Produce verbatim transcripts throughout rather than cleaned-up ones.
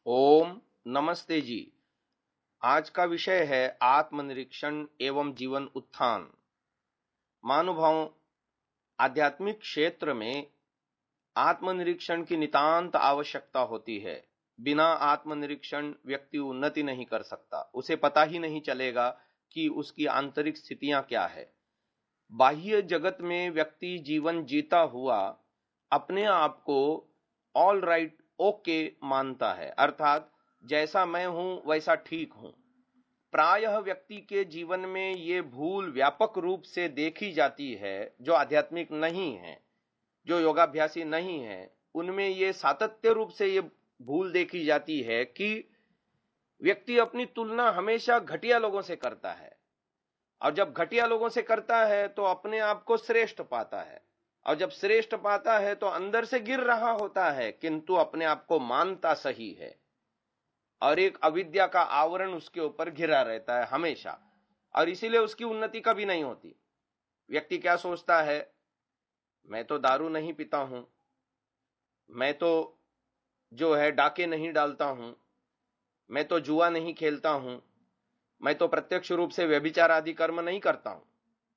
ओम नमस्ते जी। आज का विषय है आत्मनिरीक्षण एवं जीवन उत्थान। महानुभावों, आध्यात्मिक क्षेत्र में आत्मनिरीक्षण की नितांत आवश्यकता होती है। बिना आत्मनिरीक्षण व्यक्ति उन्नति नहीं कर सकता। उसे पता ही नहीं चलेगा कि उसकी आंतरिक स्थितियां क्या है। बाह्य जगत में व्यक्ति जीवन जीता हुआ अपने आप को ऑल राइट ओके मानता है, अर्थात जैसा मैं हूं वैसा ठीक हूं। प्रायः व्यक्ति के जीवन में ये भूल व्यापक रूप से देखी जाती है। जो आध्यात्मिक नहीं है, जो योगाभ्यासी नहीं है, उनमें ये सातत्य रूप से ये भूल देखी जाती है कि व्यक्ति अपनी तुलना हमेशा घटिया लोगों से करता है, और जब घटिया लोगों से करता है तो अपने आप को श्रेष्ठ पाता है, और जब श्रेष्ठ पाता है तो अंदर से गिर रहा होता है, किंतु अपने आप को मानता सही है, और एक अविद्या का आवरण उसके ऊपर घिरा रहता है हमेशा, और इसीलिए उसकी उन्नति कभी नहीं होती। व्यक्ति क्या सोचता है, मैं तो दारू नहीं पीता हूं, मैं तो जो है डाके नहीं डालता हूं, मैं तो जुआ नहीं खेलता हूं, मैं तो प्रत्यक्ष रूप से व्यभिचार आदि कर्म नहीं करता हूं,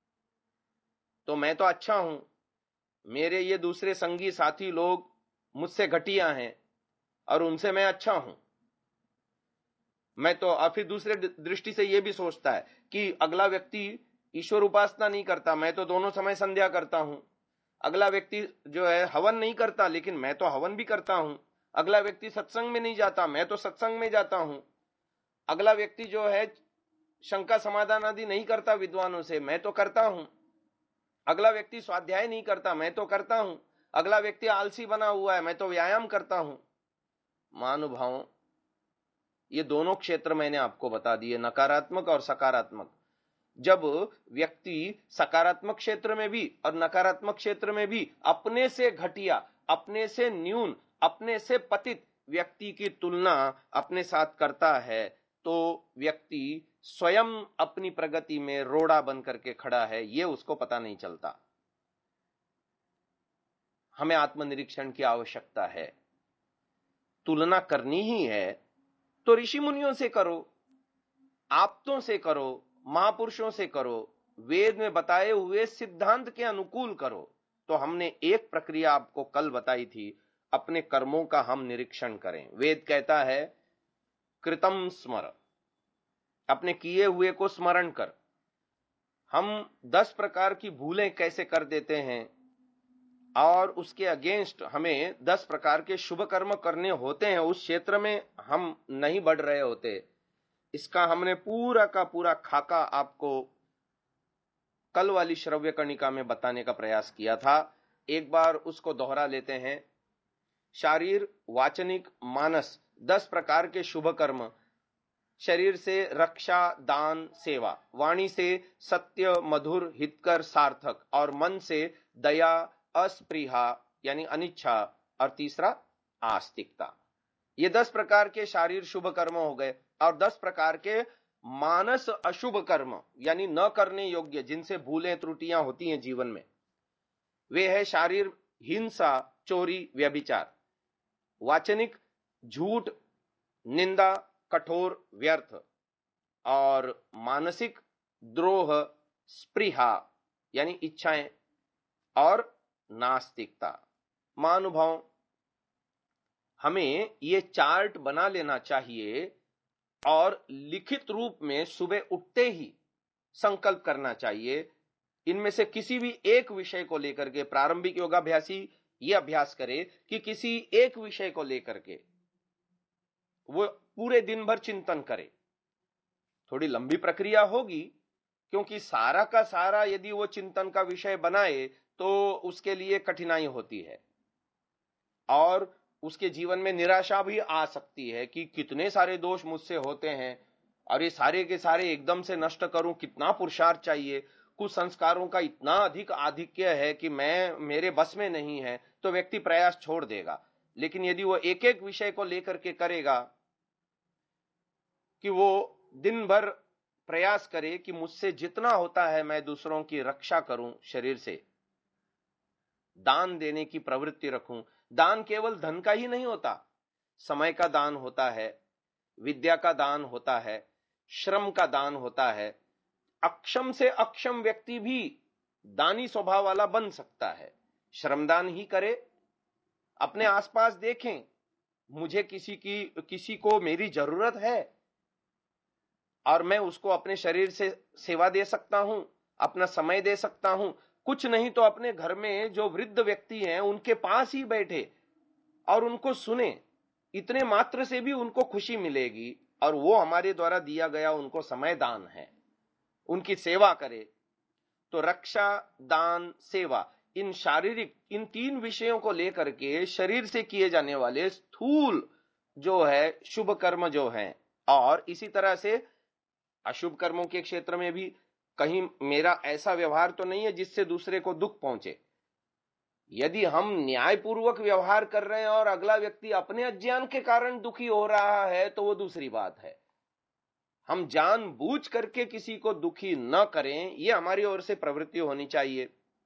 तो मैं तो अच्छा हूं। मेरे ये दूसरे संगी साथी लोग मुझसे घटिया हैं और उनसे मैं अच्छा हूं। मैं तो, और फिर दूसरे दृष्टि से यह भी सोचता है कि अगला व्यक्ति ईश्वर उपासना नहीं करता, मैं तो दोनों समय संध्या करता हूं। अगला व्यक्ति जो है हवन नहीं करता, लेकिन मैं तो हवन भी करता हूं। अगला व्यक्ति सत्संग में नहीं जाता, मैं तो सत्संग में जाता हूं। अगला व्यक्ति जो है शंका समाधान आदि नहीं करता विद्वानों से, मैं तो करता हूं। अगला व्यक्ति स्वाध्याय नहीं करता, मैं तो करता हूं। अगला व्यक्ति आलसी बना हुआ है, मैं तो व्यायाम करता हूं। महानुभावों, ये दोनों क्षेत्र मैंने आपको बता दिए, नकारात्मक और सकारात्मक। जब व्यक्ति सकारात्मक क्षेत्र में भी और नकारात्मक क्षेत्र में भी अपने से घटिया, अपने से न्यून, अपने से पतित व्यक्ति की तुलना अपने साथ करता है, तो व्यक्ति स्वयं अपनी प्रगति में रोड़ा बन करके खड़ा है, यह उसको पता नहीं चलता। हमें आत्मनिरीक्षण की आवश्यकता है। तुलना करनी ही है तो ऋषि मुनियों से करो, आप्तों से करो, महापुरुषों से करो, वेद में बताए हुए सिद्धांत के अनुकूल करो। तो हमने एक प्रक्रिया आपको कल बताई थी, अपने कर्मों का हम निरीक्षण करें। वेद कहता है कृतम स्मर, अपने किए हुए को स्मरण कर। हम दस प्रकार की भूलें कैसे कर देते हैं, और उसके अगेंस्ट हमें दस प्रकार के शुभ कर्म करने होते हैं, उस क्षेत्र में हम नहीं बढ़ रहे होते। इसका हमने पूरा का पूरा खाका आपको कल वाली श्रव्य कणिका में बताने का प्रयास किया था। एक बार उसको दोहरा लेते हैं। शारीर, वाचनिक, मानस, दस प्रकार के शुभ कर्म। शरीर से रक्षा, दान, सेवा। वाणी से सत्य, मधुर, हितकर, सार्थक। और मन से दया, अस्पृहा यानी अनिच्छा, और तीसरा आस्तिकता। ये दस प्रकार के शारीर शुभ कर्म हो गए। और दस प्रकार के मानस अशुभ कर्म यानी न करने योग्य, जिनसे भूलें त्रुटियां होती हैं जीवन में, वे है शारीर हिंसा, चोरी, व्यभिचार। वाचनिक झूठ, निंदा, कठोर, व्यर्थ। और मानसिक द्रोह, स्पृहा यानी इच्छाएं, और नास्तिकता। महानुभाव, हमें ये चार्ट बना लेना चाहिए और लिखित रूप में सुबह उठते ही संकल्प करना चाहिए। इनमें से किसी भी एक विषय को लेकर के प्रारंभिक योगाभ्यासी ये अभ्यास करे कि किसी एक विषय को लेकर के वो पूरे दिन भर चिंतन करे। थोड़ी लंबी प्रक्रिया होगी, क्योंकि सारा का सारा यदि वो चिंतन का विषय बनाए तो उसके लिए कठिनाई होती है, और उसके जीवन में निराशा भी आ सकती है कि कितने सारे दोष मुझसे होते हैं, और ये सारे के सारे एकदम से नष्ट करूं, कितना पुरुषार्थ चाहिए। कुछ संस्कारों का इतना अधिक आधिक्य है कि मैं मेरे बस में नहीं है, तो व्यक्ति प्रयास छोड़ देगा। लेकिन यदि वो एक एक विषय को लेकर के करेगा, कि वो दिन भर प्रयास करे कि मुझसे जितना होता है मैं दूसरों की रक्षा करूं, शरीर से दान देने की प्रवृत्ति रखूं। दान केवल धन का ही नहीं होता, समय का दान होता है, विद्या का दान होता है, श्रम का दान होता है। अक्षम से अक्षम व्यक्ति भी दानी स्वभाव वाला बन सकता है। श्रमदान ही करे। अपने आसपास देखें, मुझे किसी की किसी को मेरी जरूरत है और मैं उसको अपने शरीर से सेवा दे सकता हूं, अपना समय दे सकता हूं। कुछ नहीं तो अपने घर में जो वृद्ध व्यक्ति हैं उनके पास ही बैठे और उनको सुने, इतने मात्र से भी उनको खुशी मिलेगी और वो हमारे द्वारा दिया गया उनको समय दान है। उनकी सेवा करे। तो रक्षा, दान, सेवा, इन शारीरिक इन तीन विषयों को लेकर के शरीर से किए जाने वाले स्थूल जो है शुभ कर्म जो हैं, और इसी तरह से अशुभ कर्मों के क्षेत्र में भी कहीं मेरा ऐसा व्यवहार तो नहीं है जिससे दूसरे को दुख पहुंचे। यदि हम न्यायपूर्वक व्यवहार कर रहे हैं और अगला व्यक्ति अपने अज्ञान के कारण दुखी हो रहा है तो वो दूसरी बात है। हम जानबूझ करके किसी को दुखी न करें, ये हमारी ओर से प्रवृत्ति होनी चाहिए,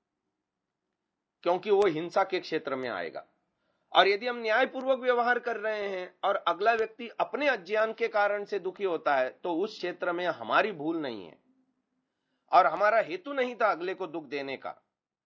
क्योंकि वो हिंसा के क्षेत्र में आएगा। और यदि हम न्यायपूर्वक व्यवहार कर रहे हैं और अगला व्यक्ति अपने अज्ञान के कारण से दुखी होता है तो उस क्षेत्र में हमारी भूल नहीं है और हमारा हेतु नहीं था अगले को दुख देने का।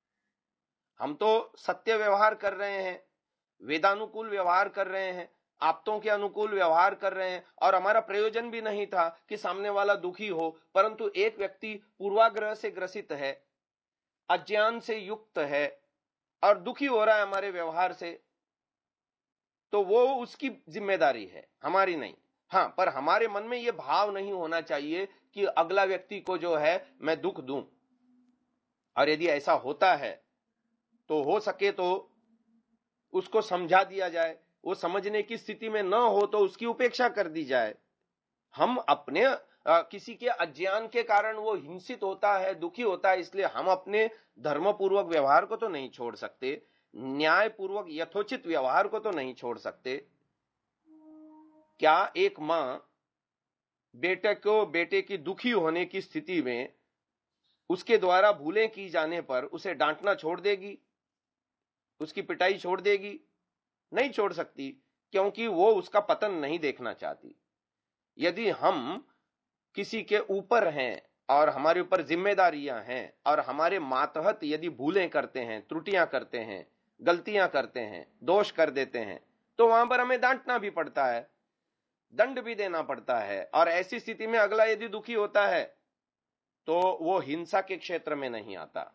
हम तो सत्य व्यवहार कर रहे हैं, वेदानुकूल व्यवहार कर रहे हैं, आप्तों के अनुकूल व्यवहार कर रहे हैं और हमारा प्रयोजन भी नहीं था कि सामने वाला दुखी हो। परंतु एक व्यक्ति पूर्वाग्रह से ग्रसित है, अज्ञान से युक्त है और दुखी हो रहा है हमारे व्यवहार से, तो वो उसकी जिम्मेदारी है, हमारी नहीं। हाँ, पर हमारे मन में यह भाव नहीं होना चाहिए कि अगला व्यक्ति को जो है मैं दुख दूं। और यदि ऐसा होता है तो हो सके तो उसको समझा दिया जाए, वो समझने की स्थिति में न हो तो उसकी उपेक्षा कर दी जाए। हम अपने आ, किसी के अज्ञान के कारण वो हिंसित होता है, दुखी होता है, इसलिए हम अपने धर्मपूर्वक व्यवहार को तो नहीं छोड़ सकते, न्यायपूर्वक यथोचित व्यवहार को तो नहीं छोड़ सकते। क्या एक मां बेटे को बेटे की दुखी होने की स्थिति में उसके द्वारा भूलें की जाने पर उसे डांटना छोड़ देगी, उसकी पिटाई छोड़ देगी? नहीं छोड़ सकती, क्योंकि वो उसका पतन नहीं देखना चाहती। यदि हम किसी के ऊपर हैं और हमारे ऊपर जिम्मेदारियां हैं और हमारे मातहत यदि भूलें करते हैं, त्रुटियां करते हैं, गलतियां करते हैं, दोष कर देते हैं, तो वहां पर हमें डांटना भी पड़ता है, दंड भी देना पड़ता है। और ऐसी स्थिति में अगला यदि दुखी होता है तो वो हिंसा के क्षेत्र में नहीं आता,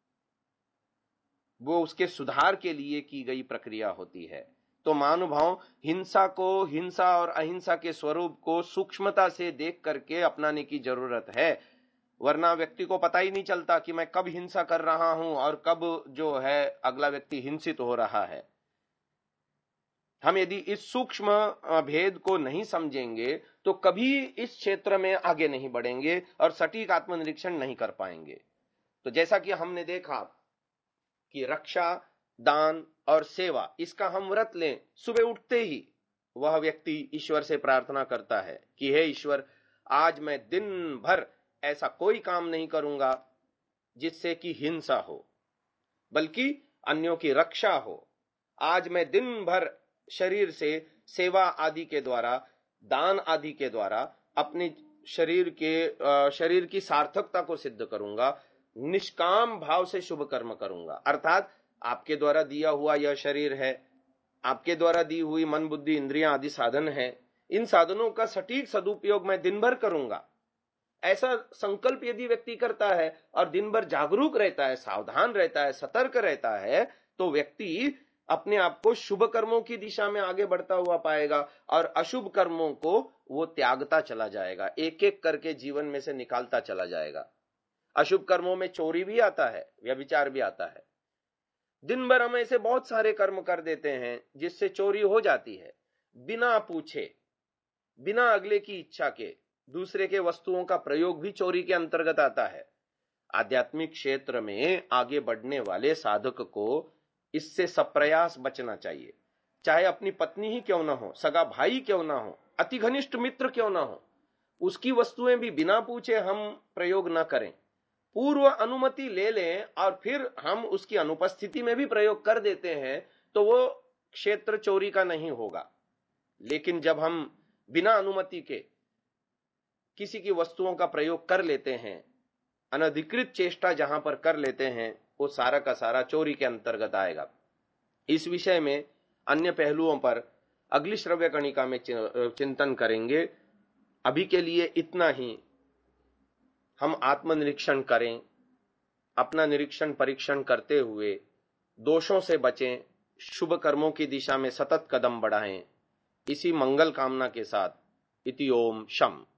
वो उसके सुधार के लिए की गई प्रक्रिया होती है। तो महानुभाव, हिंसा को, हिंसा और अहिंसा के स्वरूप को सूक्ष्मता से देख करके अपनाने की जरूरत है, वरना व्यक्ति को पता ही नहीं चलता कि मैं कब हिंसा कर रहा हूं और कब जो है अगला व्यक्ति हिंसित हो रहा है। हम यदि इस सूक्ष्म भेद को नहीं समझेंगे तो कभी इस क्षेत्र में आगे नहीं बढ़ेंगे और सटीक आत्मनिरीक्षण नहीं कर पाएंगे। तो जैसा कि हमने देखा कि रक्षा, दान और सेवा, इसका हम व्रत लें, सुबह उठते ही वह व्यक्ति ईश्वर से प्रार्थना करता है कि हे ईश्वर, आज मैं दिन भर ऐसा कोई काम नहीं करूंगा जिससे कि हिंसा हो, बल्कि अन्यों की रक्षा हो। आज मैं दिन भर शरीर से सेवा आदि के द्वारा, दान आदि के द्वारा अपने शरीर के शरीर की सार्थकता को सिद्ध करूंगा, निष्काम भाव से शुभ कर्म करूंगा। अर्थात आपके द्वारा दिया हुआ यह शरीर है, आपके द्वारा दी हुई मन, बुद्धि, इंद्रियां आदि साधन है, इन साधनों का सटीक सदुपयोग मैं दिन भर करूंगा। ऐसा संकल्प यदि व्यक्ति करता है और दिन भर जागरूक रहता है, सावधान रहता है, सतर्क रहता है, तो व्यक्ति अपने आप को शुभ कर्मों की दिशा में आगे बढ़ता हुआ पाएगा और अशुभ कर्मों को वो त्यागता चला जाएगा, एक एक करके जीवन में से निकालता चला जाएगा। अशुभ कर्मों में चोरी भी आता है, व्यभिचार भी आता है। दिन भर हम ऐसे बहुत सारे कर्म कर देते हैं जिससे चोरी हो जाती है, बिना पूछे, बिना अगले की इच्छा के दूसरे के वस्तुओं का प्रयोग भी चोरी के अंतर्गत आता है। आध्यात्मिक क्षेत्र में आगे बढ़ने वाले साधक को इससे सप्रयास बचना चाहिए, चाहे अपनी पत्नी ही क्यों ना हो, सगा भाई क्यों ना हो, अति घनिष्ठ मित्र क्यों ना हो, उसकी वस्तुएं भी बिना पूछे हम प्रयोग न करें। पूर्व अनुमति ले लें और फिर हम उसकी अनुपस्थिति में भी प्रयोग कर देते हैं तो वो क्षेत्र चोरी का नहीं होगा। लेकिन जब हम बिना अनुमति के किसी की वस्तुओं का प्रयोग कर लेते हैं, अनधिकृत चेष्टा जहां पर कर लेते हैं, वो सारा का सारा चोरी के अंतर्गत आएगा। इस विषय में अन्य पहलुओं पर अगली श्रव्य कणिका में चिंतन करेंगे। अभी के लिए इतना ही। हम आत्मनिरीक्षण करें, अपना निरीक्षण परीक्षण करते हुए दोषों से बचें, शुभ कर्मों की दिशा में सतत कदम बढ़ाएं। इसी मंगल कामना के साथ इति ओम शम।